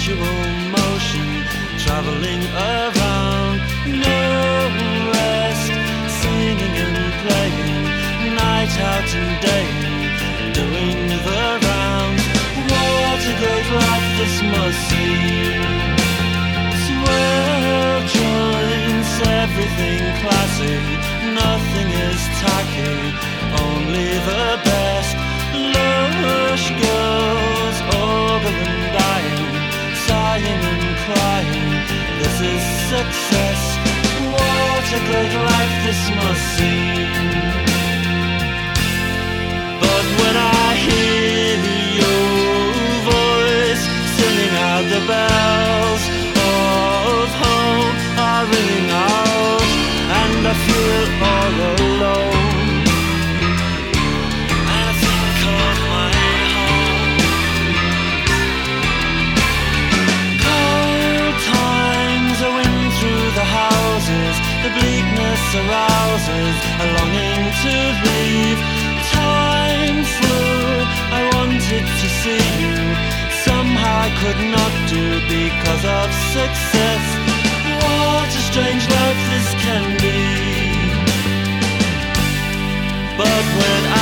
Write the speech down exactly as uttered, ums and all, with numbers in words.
perpetual motion, traveling around, no rest, singing and playing, night out and day in, doing the rounds. What a great life this must seem. Swell joints, everything classy, nothing is tacky, only the best. Lush girls, ogre and dying, sighing and crying, this is success. What a great life this must seem. But when I hear your voice singing out, the bells of home are ringing out, and I feel all alone. And I think of my home. Cold times, a wind through the houses, the bleakness arouses a longing to leave. Time flew, I wanted to see you, somehow I could not do because of success. What a strange life this can be. But when I